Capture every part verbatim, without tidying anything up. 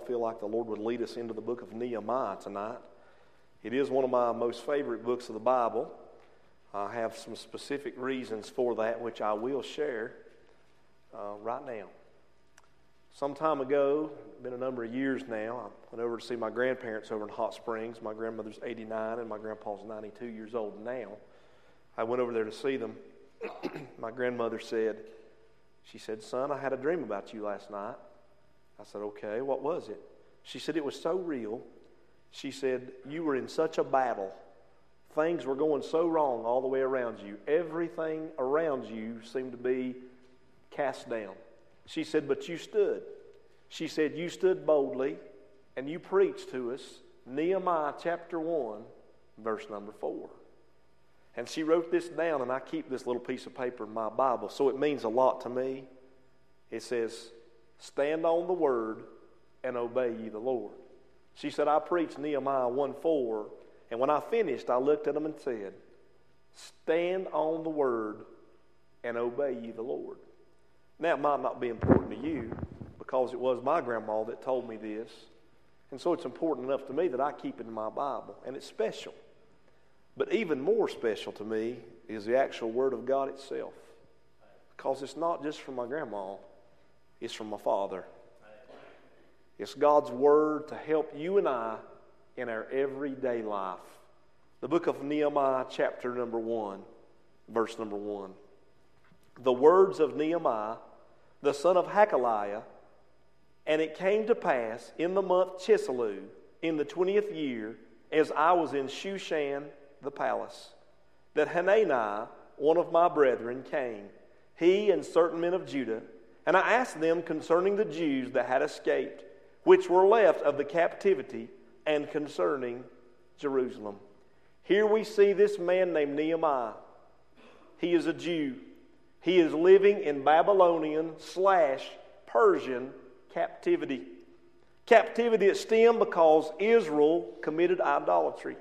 feel like the Lord would lead us into the book of Nehemiah tonight. It is one of my most favorite books of the Bible. I have some specific reasons for that, which I will share uh, right now. Some time ago, been a number of years now, I went over to see my grandparents over in Hot Springs. My grandmother's eighty-nine and my grandpa's ninety-two years old now. I went over there to see them. My grandmother said, she said, "Son, I had a dream about you last night." I said, "Okay, what was it?" She said, "It was so real." She said, "You were in such a battle. Things were going so wrong all the way around you. Everything around you seemed to be cast down." She said, "But you stood." She said, "You stood boldly and you preached to us Nehemiah chapter one, verse number four." And she wrote this down, and I keep this little piece of paper in my Bible, so it means a lot to me. It says, "Stand on the word and obey ye the Lord." She said, "I preached Nehemiah one four, and when I finished, I looked at them and said, 'Stand on the word and obey ye the Lord.'" Now, it might not be important to you because it was my grandma that told me this, and so it's important enough to me that I keep it in my Bible, and it's special. But even more special to me is the actual Word of God itself, because it's not just from my grandma, it's from my father. It's God's Word to help you and I in our everyday life. The book of Nehemiah, chapter number one, verse number one. "The words of Nehemiah, the son of Hakaliah, and it came to pass in the month Chisleu, in the twentieth year, as I was in Shushan the palace, that Hanani, one of my brethren, came, he and certain men of Judah, and I asked them concerning the Jews that had escaped, which were left of the captivity, and concerning Jerusalem." Here we see this man named Nehemiah. He is a Jew. He is living in Babylonian slash Persian captivity. Captivity that stemmed because Israel committed idolatry.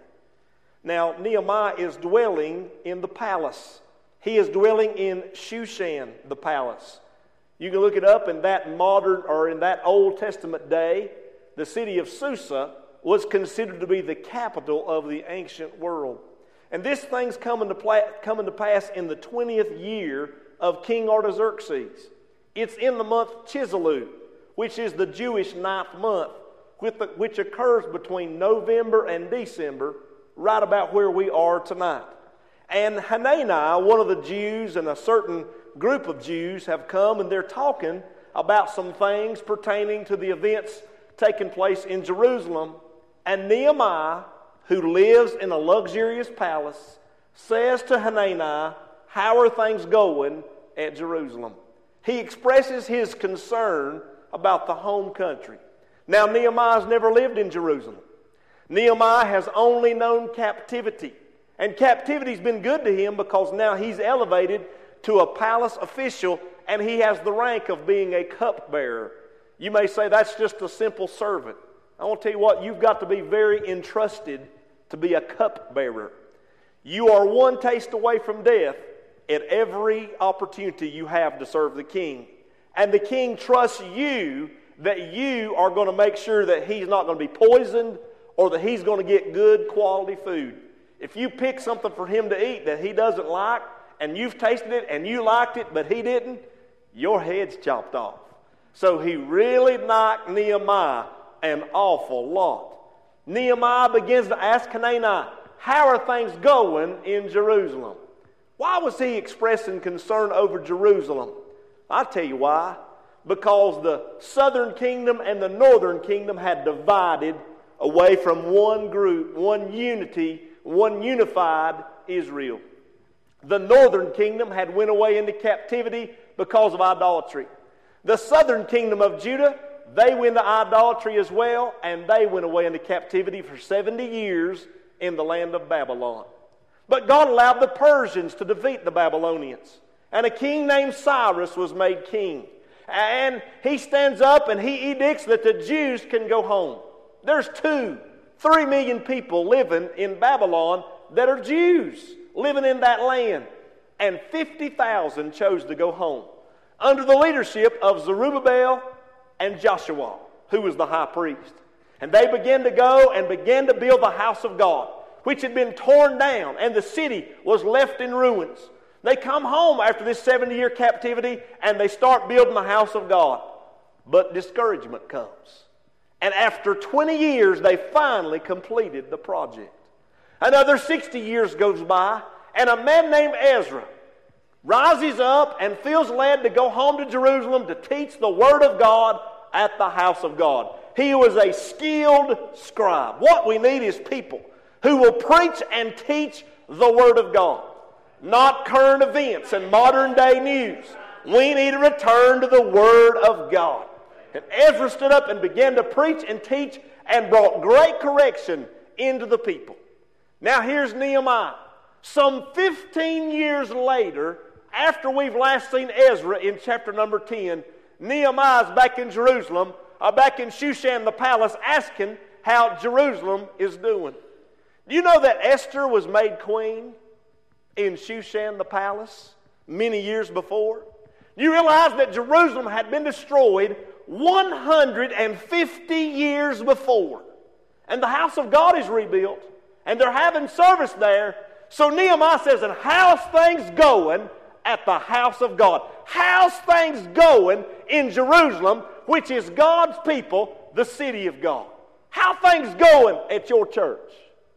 Now, Nehemiah is dwelling in the palace. He is dwelling in Shushan, the palace. You can look it up in that modern or in that Old Testament day. The city of Susa was considered to be the capital of the ancient world. And this thing's coming to, pla- coming to pass in the twentieth year of King Artaxerxes. It's in the month Chisleu, which is the Jewish ninth month, which occurs between November and December, right about where we are tonight. And Hanani, one of the Jews, and a certain group of Jews have come, and they're talking about some things pertaining to the events taking place in Jerusalem. And Nehemiah, who lives in a luxurious palace, says to Hanani, "How are things going at Jerusalem?" He expresses his concern about the home country. Now, Nehemiah's never lived in Jerusalem. Nehemiah has only known captivity. And captivity's been good to him because now he's elevated to a palace official, and he has the rank of being a cupbearer. You may say that's just a simple servant. I want to tell you what, you've got to be very entrusted to be a cupbearer. You are one taste away from death at every opportunity you have to serve the king. And the king trusts you that you are going to make sure that he's not going to be poisoned or that he's going to get good quality food. If you pick something for him to eat that he doesn't like, and you've tasted it and you liked it but he didn't, your head's chopped off. So he really knocked Nehemiah an awful lot. Nehemiah begins to ask Hanani, "How are things going in Jerusalem?" Why was he expressing concern over Jerusalem? I'll tell you why. Because the southern kingdom and the northern kingdom had divided away from one group, one unity, one unified Israel. The northern kingdom had went away into captivity because of idolatry. The southern kingdom of Judah, they went into idolatry as well, and they went away into captivity for seventy years in the land of Babylon. But God allowed the Persians to defeat the Babylonians, and a king named Cyrus was made king. And he stands up and he edicts that the Jews can go home. There's two, three million people living in Babylon that are Jews, living in that land. And fifty thousand chose to go home under the leadership of Zerubbabel and Joshua. who was the high priest. And they began to go and began to build the house of God, which had been torn down, and the city was left in ruins. They come home after this seventy-year captivity, and they start building the house of God. But discouragement comes. And after twenty years, they finally completed the project. Another sixty years goes by, and a man named Ezra rises up and feels led to go home to Jerusalem to teach the Word of God at the house of God. He was a skilled scribe. What we need is people who will preach and teach the Word of God, not current events and modern day news. We need to return to the Word of God. And Ezra stood up and began to preach and teach and brought great correction into the people. Now here's Nehemiah. Some fifteen years later, after we've last seen Ezra in chapter number ten, Nehemiah's back in Jerusalem, uh, back in Shushan the palace, asking how Jerusalem is doing. Do you know that Esther was made queen in Shushan the palace many years before? Do you realize that Jerusalem had been destroyed one hundred fifty years before? And the house of God is rebuilt, and they're having service there. So Nehemiah says, and how's things going at the house of God? How's things going in Jerusalem, which is God's people, the city of God? How things going at your church?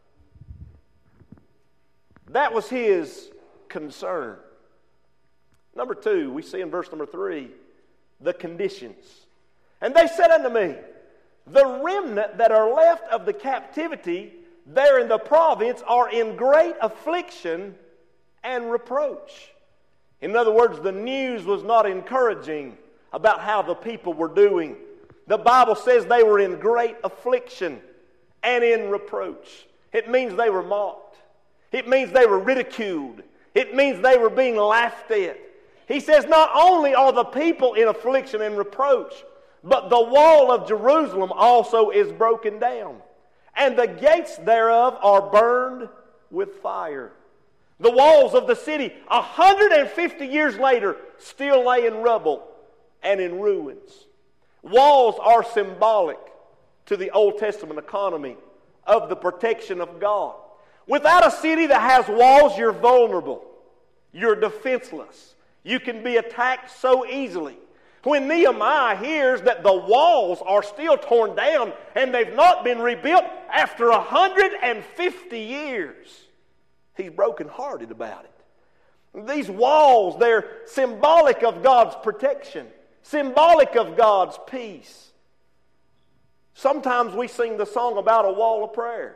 That was his concern. Number two, we see in verse number three, the conditions. And they said unto me, the remnant that are left of the captivity there in the province are in great affliction and reproach. In other words, the news was not encouraging about how the people were doing. The Bible says they were in great affliction and in reproach. It means they were mocked. It means they were ridiculed. It means they were being laughed at. He says not only are the people in affliction and reproach, but the wall of Jerusalem also is broken down, and the gates thereof are burned with fire. The walls of the city, one hundred fifty years later, still lay in rubble and in ruins. Walls are symbolic to the Old Testament economy of the protection of God. Without a city that has walls, you're vulnerable. You're defenseless. You can be attacked so easily. When Nehemiah hears that the walls are still torn down and they've not been rebuilt after one hundred fifty years, he's brokenhearted about it. These walls, they're symbolic of God's protection, symbolic of God's peace. Sometimes we sing the song about a wall of prayer.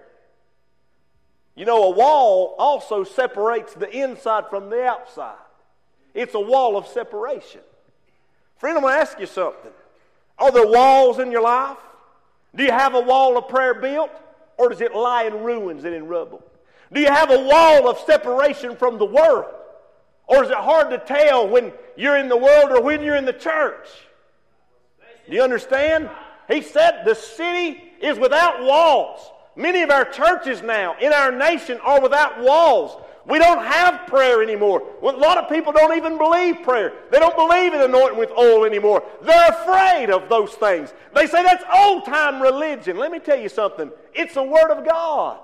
You know, a wall also separates the inside from the outside. It's a wall of separation. Friend, I'm going to ask you something. Are there walls in your life? Do you have a wall of prayer built, or does it lie in ruins and in rubble? Do you have a wall of separation from the world, or is it hard to tell when you're in the world or when you're in the church? Do you understand? He said the city is without walls. Many of our churches now in our nation are without walls. We don't have prayer anymore. Well, a lot of people don't even believe prayer. They don't believe in anointing with oil anymore. They're afraid of those things. They say that's old-time religion. Let me tell you something. It's the Word of God.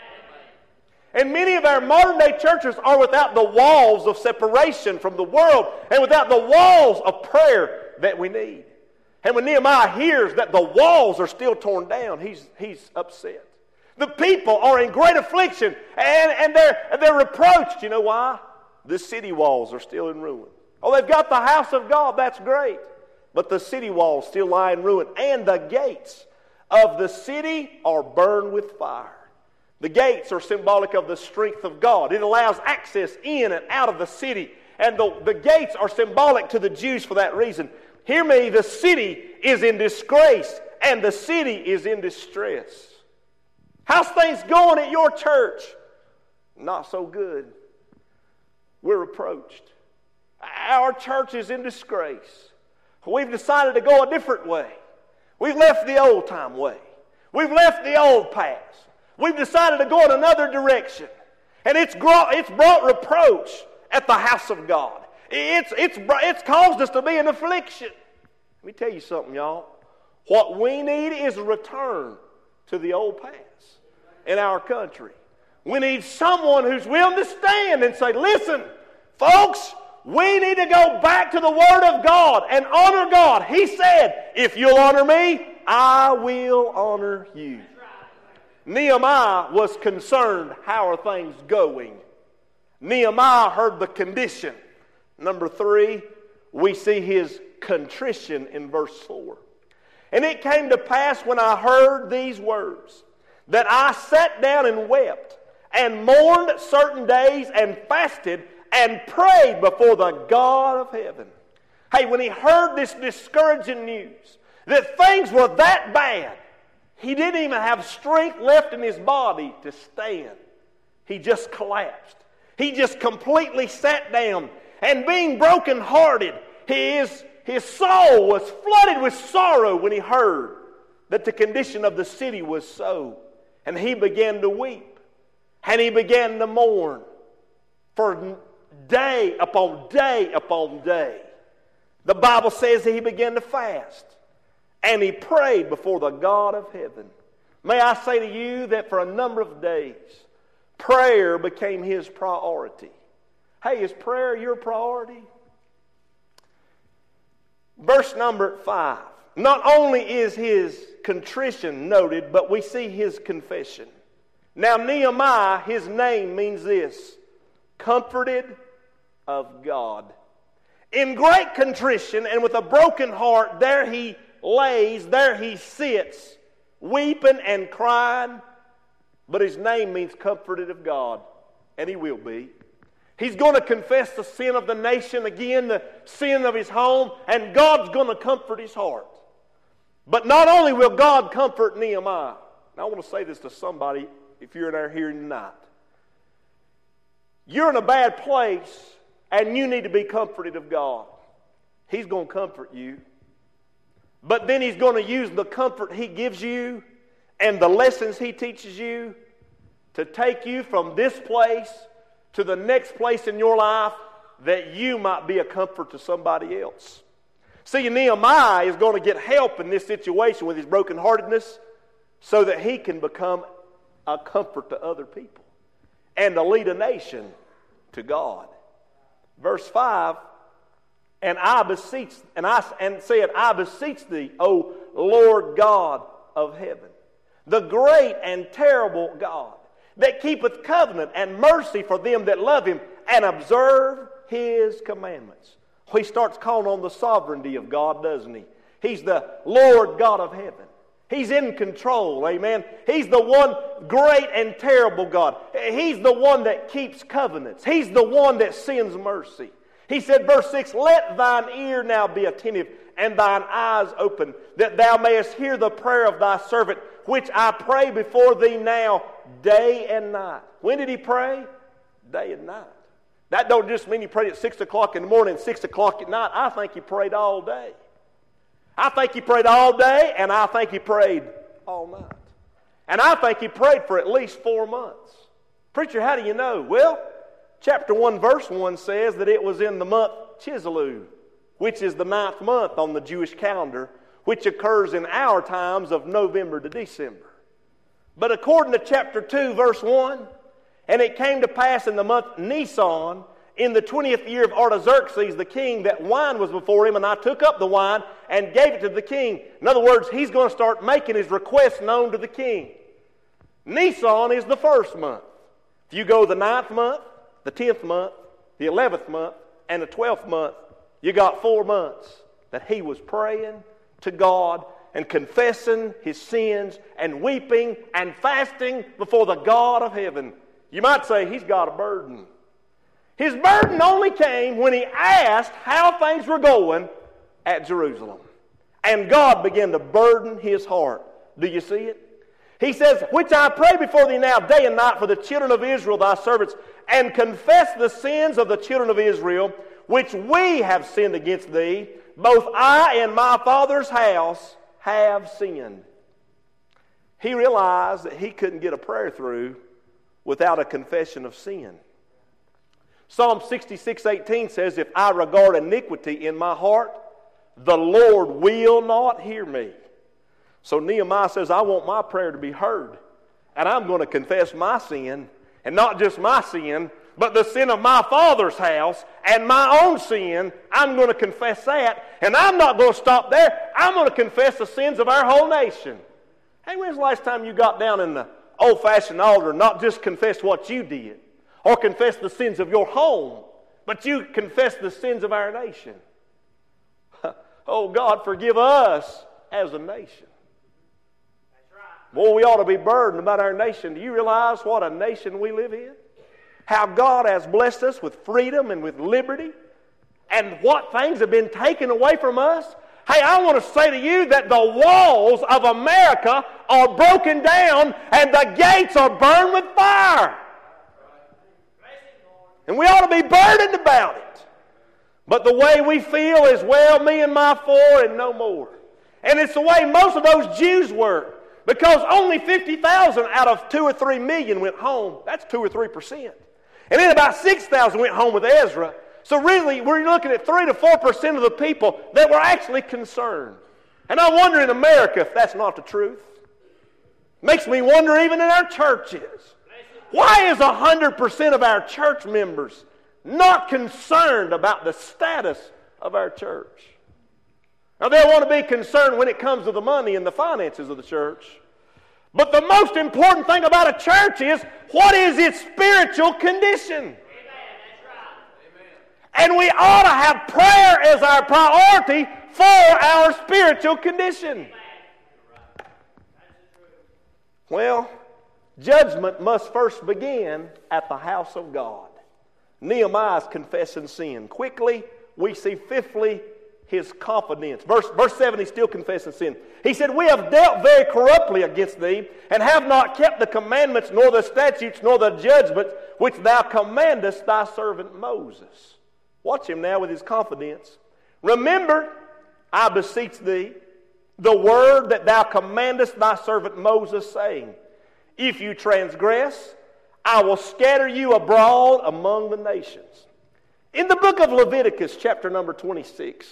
And many of our modern-day churches are without the walls of separation from the world and without the walls of prayer that we need. And when Nehemiah hears that the walls are still torn down, he's, he's upset. The people are in great affliction, and, and they're, they're reproached. You know why? The city walls are still in ruin. Oh, they've got the house of God. That's great. But the city walls still lie in ruin. And the gates of the city are burned with fire. The gates are symbolic of the strength of God. It allows access in and out of the city. And the, the gates are symbolic to the Jews for that reason. Hear me, the city is in disgrace, and the city is in distress. How's things going at your church? Not so good. We're reproached. Our church is in disgrace. We've decided to go a different way. We've left the old time way. We've left the old paths. We've decided to go in another direction. And it's brought, it's brought reproach at the house of God. It's, it's, it's caused us to be in affliction. Let me tell you something, y'all. What we need is a return to the old paths in our country. We need someone who's willing to stand and say, listen, folks, we need to go back to the Word of God and honor God. He said, if you'll honor me, I will honor you. Nehemiah was concerned, how are things going? Nehemiah heard the condition. Number three, we see his contrition in verse four. And it came to pass when I heard these words, that I sat down and wept, and mourned certain days, and fasted, and prayed before the God of heaven. Hey, when he heard this discouraging news, that things were that bad, he didn't even have strength left in his body to stand. He just collapsed. He just completely sat down. And being brokenhearted, his, his soul was flooded with sorrow when he heard that the condition of the city was so. And he began to weep. And he began to mourn for day upon day upon day. The Bible says that he began to fast. And he prayed before the God of heaven. May I say to you that for a number of days, prayer became his priority. Hey, is prayer your priority? Verse number five. Not only is his contrition noted, but we see his confession. Now Nehemiah, his name means this: comforted of God. In great contrition and with a broken heart, there he lays, there he sits, weeping and crying. But his name means comforted of God, and he will be. He's going to confess the sin of the nation again, the sin of his home, and God's going to comfort his heart. But not only will God comfort Nehemiah, now I want to say this to somebody if you're in there hearing tonight. You're in a bad place, and you need to be comforted of God. He's going to comfort you. But then he's going to use the comfort he gives you and the lessons he teaches you to take you from this place to the next place in your life that you might be a comfort to somebody else. See, Nehemiah is going to get help in this situation with his brokenheartedness so that he can become a comfort to other people and to lead a nation to God. Verse five, and I beseech, and I and said, I beseech thee, O Lord God of heaven, the great and terrible God, that keepeth covenant and mercy for them that love him and observe his commandments. He starts calling on the sovereignty of God, doesn't he? He's the Lord God of heaven. He's in control, amen. He's the one great and terrible God. He's the one that keeps covenants. He's the one that sends mercy. He said, verse six, let thine ear now be attentive and thine eyes open, that thou mayest hear the prayer of thy servant, which I pray before thee now, day and night. When did he pray? Day and night. That don't just mean he prayed at six o'clock in the morning and six o'clock at night. I think he prayed all day. I think he prayed all day, and I think he prayed all night. And I think he prayed for at least four months. Preacher, how do you know? Well, chapter one, verse one says that it was in the month Chisleu, which is the ninth month on the Jewish calendar, which occurs in our times of November to December. But according to chapter two, verse one, and it came to pass in the month Nisan, in the twentieth year of Artaxerxes the king, that wine was before him, and I took up the wine and gave it to the king. In other words, he's going to start making his request known to the king. Nisan is the first month. If you go the ninth month, the tenth month, the eleventh month, and the twelfth month, you got four months that he was praying to God and confessing his sins and weeping and fasting before the God of heaven. You might say he's got a burden. His burden only came when he asked how things were going at Jerusalem. And God began to burden his heart. Do you see it? He says, which I pray before thee now day and night for the children of Israel, thy servants, and confess the sins of the children of Israel, which we have sinned against thee. Both I and my father's house have sinned. He realized that he couldn't get a prayer through without a confession of sin. Psalm sixty-six eighteen says, if I regard iniquity in my heart, the Lord will not hear me. So Nehemiah says, I want my prayer to be heard. And I'm going to confess my sin. And not just my sin, but the sin of my father's house and my own sin. I'm going to confess that. And I'm not going to stop there. I'm going to confess the sins of our whole nation. Hey, when's the last time you got down in the old-fashioned altar and not just confessed what you did or confessed the sins of your home, but you confessed the sins of our nation? Oh, God, forgive us as a nation. Boy, we ought to be burdened about our nation. Do you realize what a nation we live in? How God has blessed us with freedom and with liberty, and what things have been taken away from us. Hey, I want to say to you that the walls of America are broken down and the gates are burned with fire. And we ought to be burdened about it. But the way we feel is, well, me and my four and no more. And it's the way most of those Jews were. Because only fifty thousand out of two or three million went home. That's two or three percent. And then about six thousand went home with Ezra. So really, we're looking at three to four percent of the people that were actually concerned. And I wonder in America if that's not the truth. Makes me wonder even in our churches. Why is one hundred percent of our church members not concerned about the status of our church? Now, they want to be concerned when it comes to the money and the finances of the church. But the most important thing about a church is, what is its spiritual condition? Amen. That's right. Amen. And we ought to have prayer as our priority for our spiritual condition. Amen. Well, judgment must first begin at the house of God. Nehemiah is confessing sin. Quickly, we see fifthly, his confidence. Verse, verse seven, he's still confessing sin. He said, we have dealt very corruptly against thee, and have not kept the commandments, nor the statutes, nor the judgments, which thou commandest thy servant Moses. Watch him now with his confidence. Remember, I beseech thee, the word that thou commandest thy servant Moses, saying, if you transgress, I will scatter you abroad among the nations. In the book of Leviticus, chapter number twenty-six,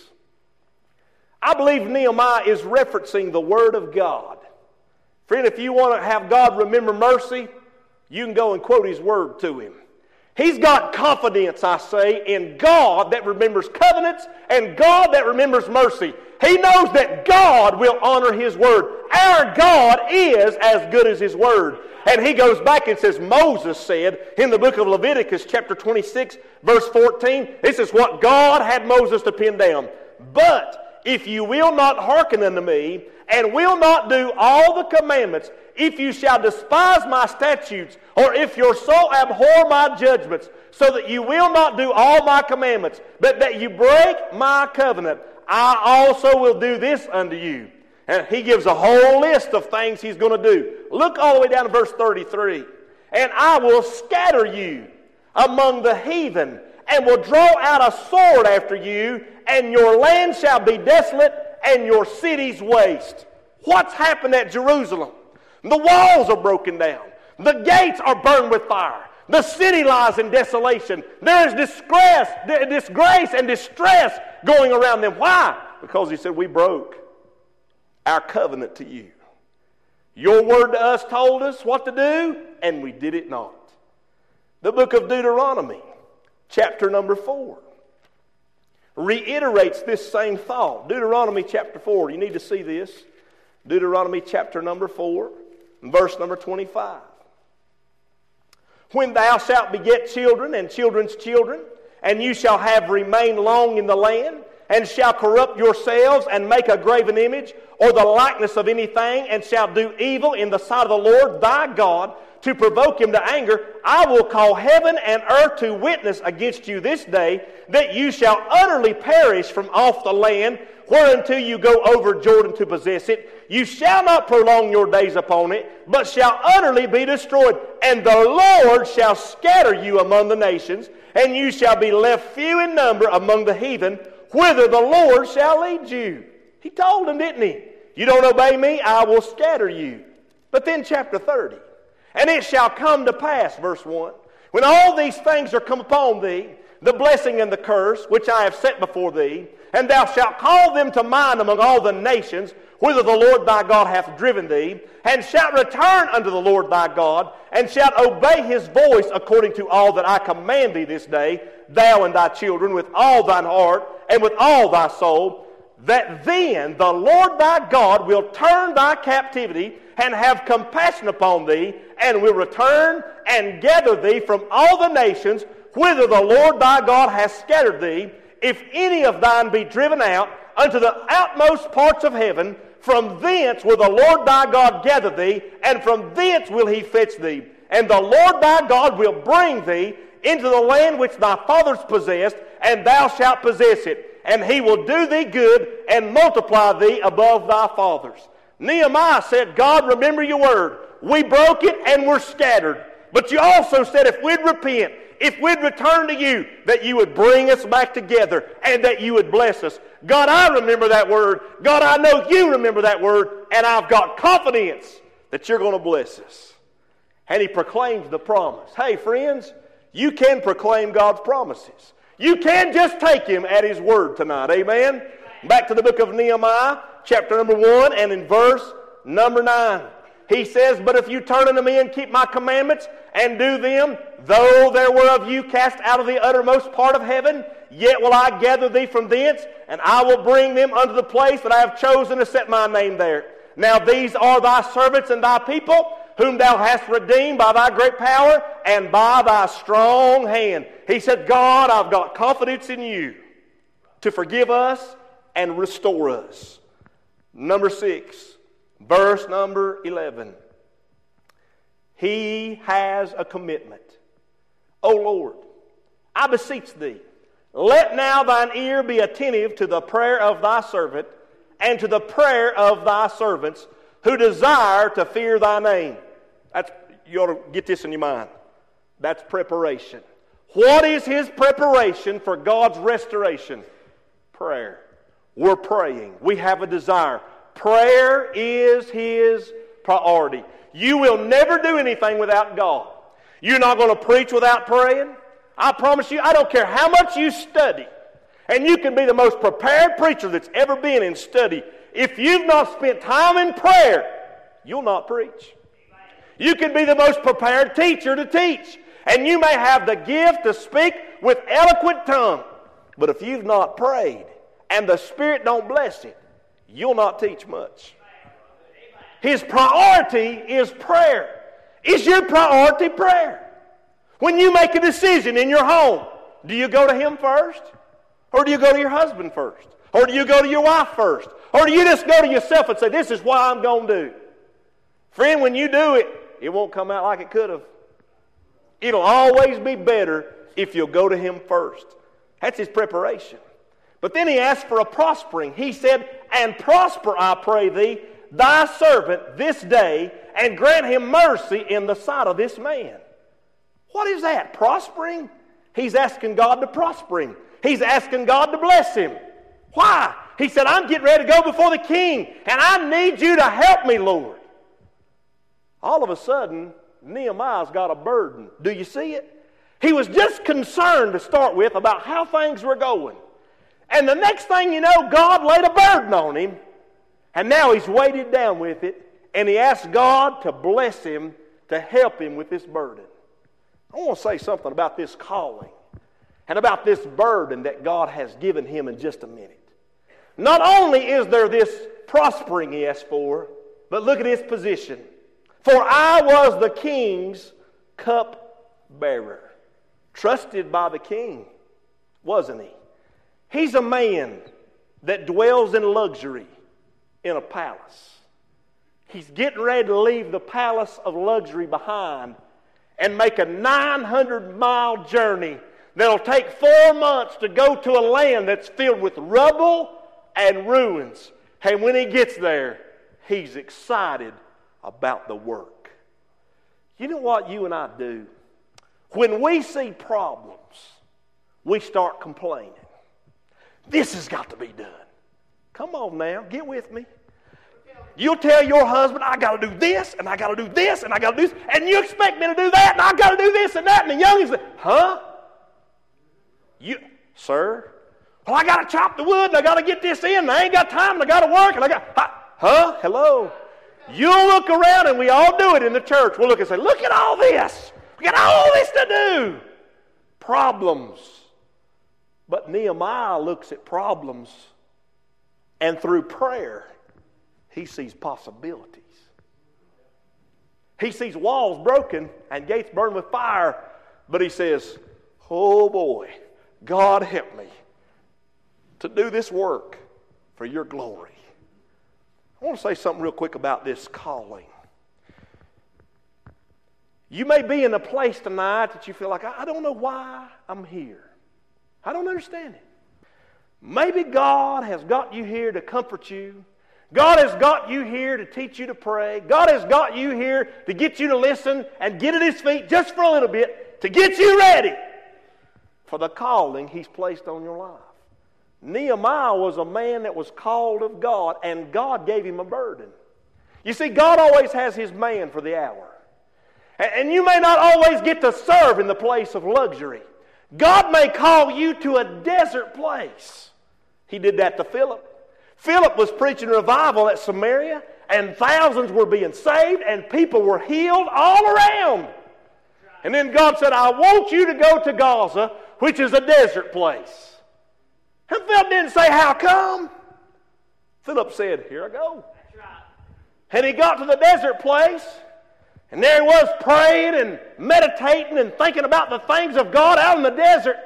I believe Nehemiah is referencing the Word of God. Friend, if you want to have God remember mercy, you can go and quote His Word to Him. He's got confidence, I say, in God that remembers covenants and God that remembers mercy. He knows that God will honor His Word. Our God is as good as His Word. And he goes back and says, Moses said in the book of Leviticus chapter twenty-six, verse fourteen, this is what God had Moses to pin down. But if you will not hearken unto me, and will not do all the commandments, if you shall despise my statutes, or if your soul abhor my judgments, so that you will not do all my commandments, but that you break my covenant, I also will do this unto you. And he gives a whole list of things he's going to do. Look all the way down to verse thirty-three. And I will scatter you among the heathen, and will draw out a sword after you, and your land shall be desolate, and your cities waste. What's happened at Jerusalem? The walls are broken down. The gates are burned with fire. The city lies in desolation. There is disgrace, disgrace and distress going around them. Why? Because he said, we broke our covenant to you. Your word to us told us what to do, and we did it not. The book of Deuteronomy, chapter number four, reiterates this same thought. Deuteronomy chapter four, you need to see this. Deuteronomy chapter number four, verse number twenty-five. When thou shalt beget children and children's children, and you shall have remained long in the land, and shall corrupt yourselves and make a graven image, or the likeness of anything, and shall do evil in the sight of the Lord thy God, to provoke him to anger, I will call heaven and earth to witness against you this day, that you shall utterly perish from off the land, whereunto you go over Jordan to possess it. You shall not prolong your days upon it, but shall utterly be destroyed. And the Lord shall scatter you among the nations, and you shall be left few in number among the heathen, whither the Lord shall lead you. He told them, didn't he? You don't obey me, I will scatter you. But then chapter thirty. And it shall come to pass, verse one, when all these things are come upon thee, the blessing and the curse, which I have set before thee, and thou shalt call them to mind among all the nations, whither the Lord thy God hath driven thee, and shalt return unto the Lord thy God, and shalt obey his voice according to all that I command thee this day, thou and thy children, with all thine heart and with all thy soul, that then the Lord thy God will turn thy captivity and have compassion upon thee, and will return and gather thee from all the nations whither the Lord thy God hath scattered thee, if any of thine be driven out unto the outmost parts of heaven. From thence will the Lord thy God gather thee, and from thence will he fetch thee. And the Lord thy God will bring thee into the land which thy fathers possessed, and thou shalt possess it. And he will do thee good, and multiply thee above thy fathers. Nehemiah said, God, remember your word. We broke it and we're scattered. But you also said if we'd repent, if we'd return to you, that you would bring us back together and that you would bless us. God, I remember that word. God, I know you remember that word, and I've got confidence that you're going to bless us. And he proclaims the promise. Hey, friends, you can proclaim God's promises. You can just take him at his word tonight. Amen? Back to the book of Nehemiah, chapter number one, and in verse number nine. He says, but if you turn unto me and keep my commandments and do them, though there were of you cast out of the uttermost part of heaven, yet will I gather thee from thence, and I will bring them unto the place that I have chosen to set my name there. Now these are thy servants and thy people, whom thou hast redeemed by thy great power and by thy strong hand. He said, God, I've got confidence in you to forgive us and restore us. Number six, verse number eleven. He has a commitment. O Lord, I beseech thee, let now thine ear be attentive to the prayer of thy servant and to the prayer of thy servants who desire to fear thy name. That's, you ought to get this in your mind. That's preparation. What is his preparation for God's restoration? Prayer. We're praying. We have a desire. Prayer is his priority. You will never do anything without God. You're not going to preach without praying. I promise you, I don't care how much you study. And you can be the most prepared preacher that's ever been in study. If you've not spent time in prayer, you'll not preach. You can be the most prepared teacher to teach. And you may have the gift to speak with eloquent tongue. But if you've not prayed and the Spirit don't bless it, you'll not teach much. His priority is prayer. Is your priority prayer? When you make a decision in your home, do you go to him first? Or do you go to your husband first? Or do you go to your wife first? Or do you just go to yourself and say, this is what I'm going to do? Friend, when you do it, it won't come out like it could have. It'll always be better if you'll go to him first. That's his preparation. But then he asked for a prospering. He said, and prosper, I pray thee, thy servant this day, and grant him mercy in the sight of this man. What is that? Prospering? He's asking God to prosper him. He's asking God to bless him. Why? He said, I'm getting ready to go before the king, and I need you to help me, Lord. All of a sudden, Nehemiah's got a burden. Do you see it? He was just concerned to start with about how things were going. And the next thing you know, God laid a burden on him. And now he's weighted down with it. And he asked God to bless him, to help him with this burden. I want to say something about this calling. And about this burden that God has given him in just a minute. Not only is there this prospering he asked for, but look at his position. For I was the king's cupbearer. Trusted by the king, wasn't he? He's a man that dwells in luxury in a palace. He's getting ready to leave the palace of luxury behind and make a nine hundred mile journey that'll take four months to go to a land that's filled with rubble and ruins. And when he gets there, he's excited about the work. You know what you and I do? When we see problems, we start complaining. This has got to be done. Come on now, get with me. You'll tell your husband, I got to do this, and I got to do this, and I got to do this, and you expect me to do that, and I got to do this and that, and the youngins say, huh? You, sir? Well, I got to chop the wood, and I got to get this in, and I ain't got time, and I got to work, and I got, huh? Huh? Hello? You'll look around, and we all do it in the church. We'll look and say, look at all this. We got all this to do. Problems. But Nehemiah looks at problems, and through prayer, he sees possibilities. He sees walls broken and gates burned with fire, but he says, oh boy, God help me to do this work for your glory. I want to say something real quick about this calling. You may be in a place tonight that you feel like, I don't know why I'm here. I don't understand it. Maybe God has got you here to comfort you. God has got you here to teach you to pray. God has got you here to get you to listen and get at His feet just for a little bit to get you ready for the calling He's placed on your life. Nehemiah was a man that was called of God, and God gave him a burden. You see, God always has His man for the hour. And you may not always get to serve in the place of luxury. God may call you to a desert place. He did that to Philip. Philip was preaching revival at Samaria, and thousands were being saved, and people were healed all around. And then God said, I want you to go to Gaza, which is a desert place. And Philip didn't say, how come? Philip said, here I go. That's right. And he got to the desert place, and there he was praying and meditating and thinking about the things of God out in the desert.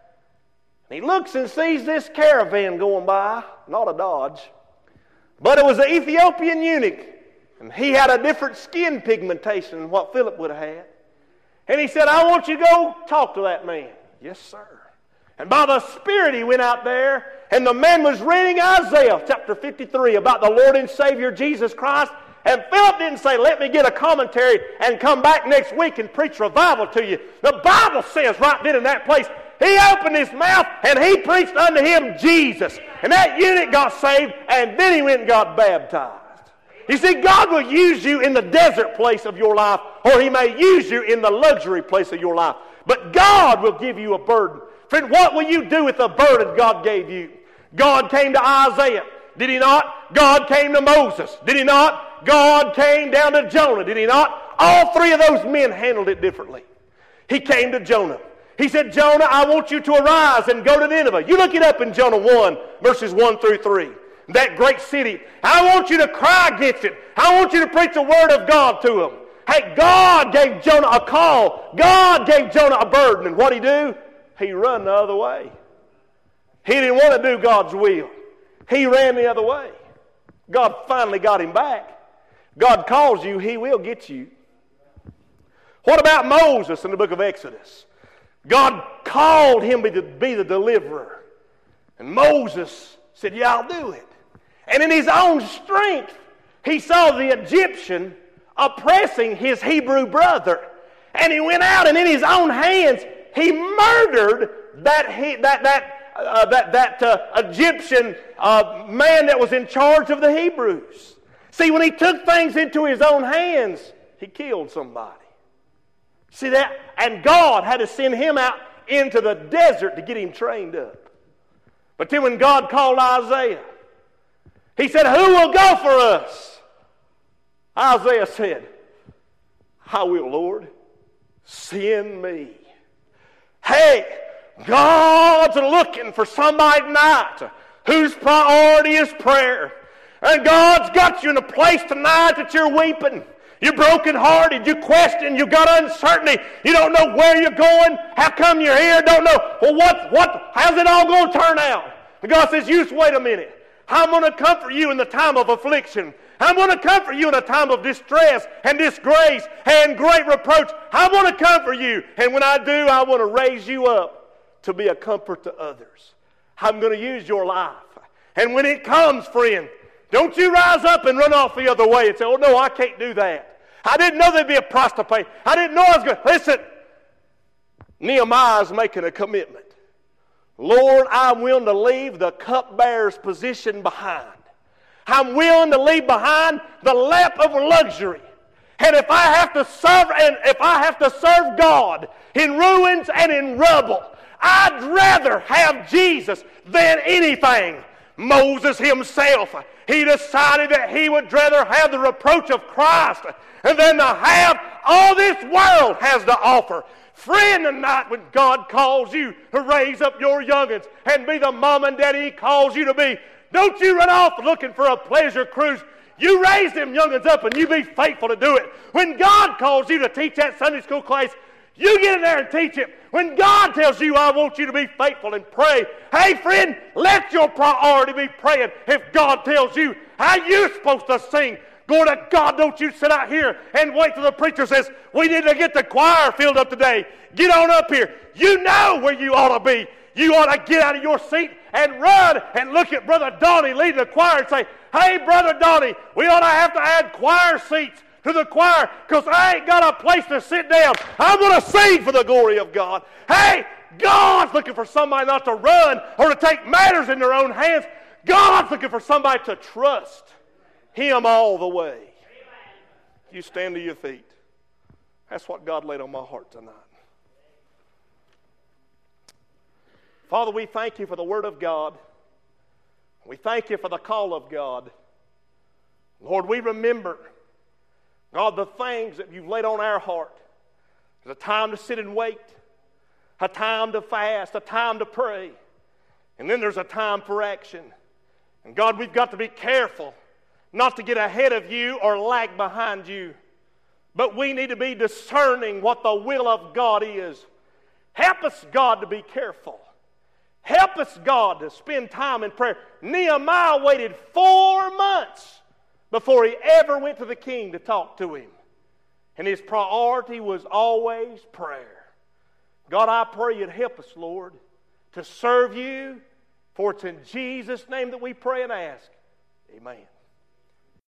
And he looks and sees this caravan going by, not a Dodge, but it was an Ethiopian eunuch, and he had a different skin pigmentation than what Philip would have had. And he said, I want you to go talk to that man. Yes, sir. And by the Spirit he went out there, and the man was reading Isaiah chapter fifty-three about the Lord and Savior Jesus Christ. And Philip didn't say, let me get a commentary and come back next week and preach revival to you. The Bible says right then in that place, he opened his mouth and he preached unto him Jesus. And that eunuch got saved, and then he went and got baptized. You see, God will use you in the desert place of your life, or He may use you in the luxury place of your life. But God will give you a burden. Friend, what will you do with the burden God gave you? God came to Isaiah, did He not? God came to Moses, did He not? God came down to Jonah, did He not? All three of those men handled it differently. He came to Jonah. He said, Jonah, I want you to arise and go to Nineveh. You look it up in Jonah one, verses one through three. That great city. I want you to cry against it. I want you to preach the word of God to them. Hey, God gave Jonah a call. God gave Jonah a burden. And what'd he do? He ran the other way. He didn't want to do God's will. He ran the other way. God finally got him back. God calls you, He will get you. What about Moses in the book of Exodus? God called him to be the deliverer. And Moses said, yeah, I'll do it. And in his own strength, he saw the Egyptian oppressing his Hebrew brother. And he went out, and in his own hands, he murdered that he, that that uh, that that uh, Egyptian uh, man that was in charge of the Hebrews. See, when he took things into his own hands, he killed somebody. See that? And God had to send him out into the desert to get him trained up. But then when God called Isaiah, He said, who will go for us? Isaiah said, I will, Lord. Send me. Hey, God's looking for somebody tonight whose priority is prayer. And God's got you in a place tonight that you're weeping. You're brokenhearted. You question. You got uncertainty. You don't know where you're going. How come you're here? Don't know. Well, what, what, how's it all going to turn out? And God says, you just wait a minute. I'm going to comfort you in the time of affliction. I'm going to comfort you in a time of distress and disgrace and great reproach. I want to comfort you. And when I do, I want to raise you up to be a comfort to others. I'm going to use your life. And when it comes, friend, don't you rise up and run off the other way and say, oh, no, I can't do that. I didn't know there'd be a price to pay. I didn't know I was going to. Listen, Nehemiah's making a commitment. Lord, I'm willing to leave the cupbearer's position behind. I'm willing to leave behind the lap of luxury. And if I have to serve, and if I have to serve God in ruins and in rubble, I'd rather have Jesus than anything. Moses himself, he decided that he would rather have the reproach of Christ than to have all this world has to offer. Friend, tonight when God calls you to raise up your youngins and be the mom and daddy He calls you to be, don't you run off looking for a pleasure cruise. You raise them youngins up and you be faithful to do it. When God calls you to teach that Sunday school class, you get in there and teach it. When God tells you, I want you to be faithful and pray, hey friend, let your priority be praying. If God tells you how you're supposed to sing, glory to God, don't you sit out here and wait till the preacher says, we need to get the choir filled up today. Get on up here. You know where you ought to be. You ought to get out of your seat and run and look at Brother Donnie leading the choir and say, hey, Brother Donnie, we ought to have to add choir seats to the choir because I ain't got a place to sit down. I'm going to sing for the glory of God. Hey, God's looking for somebody not to run or to take matters in their own hands. God's looking for somebody to trust Him all the way. You stand to your feet. That's what God laid on my heart tonight. Father, we thank You for the Word of God. We thank You for the call of God. Lord, we remember, God, the things that You've laid on our heart. There's a time to sit and wait, a time to fast, a time to pray, and then there's a time for action. And God, we've got to be careful not to get ahead of You or lag behind You. But we need to be discerning what the will of God is. Help us, God, to be careful. Help us, God, to spend time in prayer. Nehemiah waited four months before he ever went to the king to talk to him. And his priority was always prayer. God, I pray You'd help us, Lord, to serve You. For it's in Jesus' name that we pray and ask. Amen.